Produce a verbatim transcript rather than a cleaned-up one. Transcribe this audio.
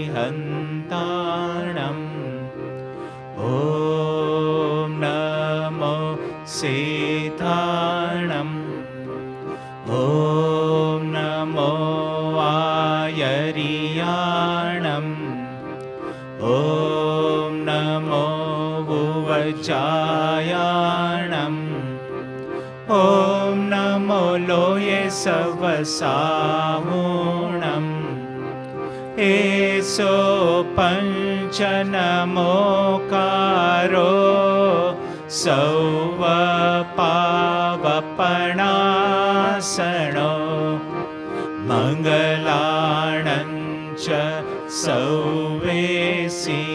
हन्ताणम् ॐ नमो सिद्धाणम् ॐ नमो आयर्याणम् ॐ नमो उवचायाणम् ॐ नमो लोये सवसाहुणम् एसो पञ्च नमोकारो सौवपावपणासनो मङ्गलाणञ्च सौवेसि